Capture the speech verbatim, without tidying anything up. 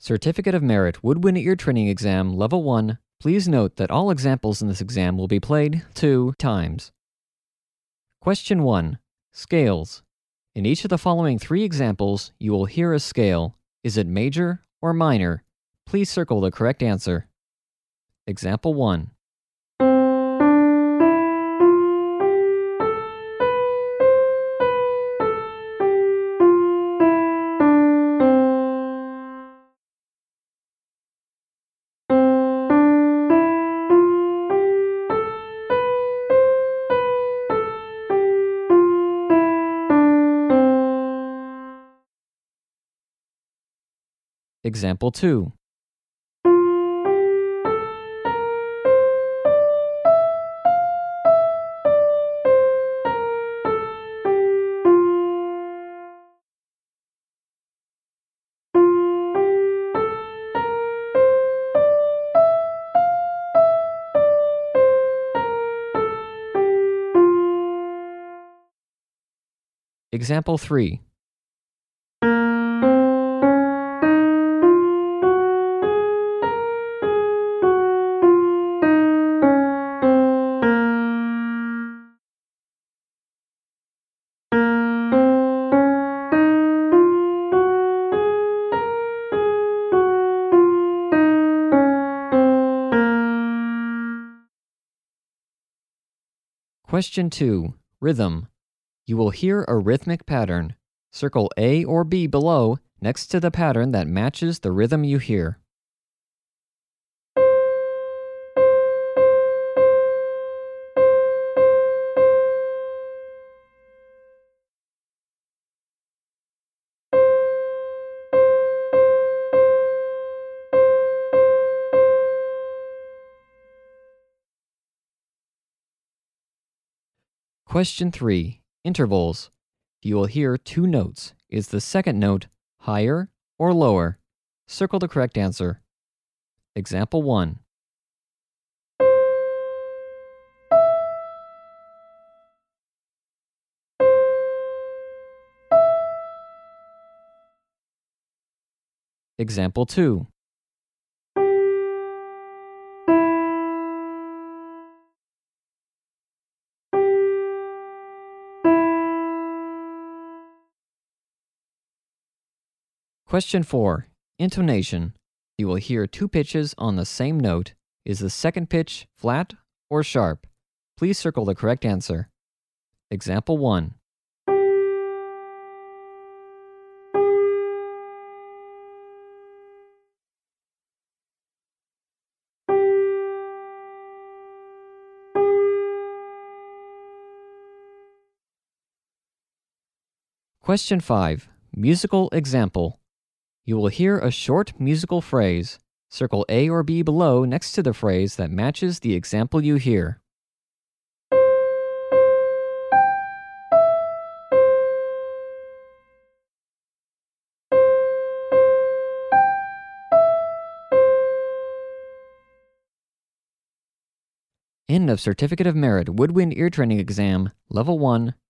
Certificate of Merit Woodwind Ear Training Exam Level one. Please note that all examples in this exam will be played two times. Question one. Scales. In each of the following three examples, you will hear a scale. Is it major or minor? Please circle the correct answer. Example one. Example two. Example three. Question two. Rhythm. You will hear a rhythmic pattern. Circle A or B below next to the pattern that matches the rhythm you hear. Question three. Intervals. You will hear two notes. Is the second note higher or lower? Circle the correct answer. Example one. Example two. Question four. Intonation. You will hear two pitches on the same note. Is the second pitch flat or sharp? Please circle the correct answer. Example one. Question five. Musical example. You will hear a short musical phrase. Circle A or B below next to the phrase that matches the example you hear. End of Certificate of Merit Woodwind Ear Training Exam Level one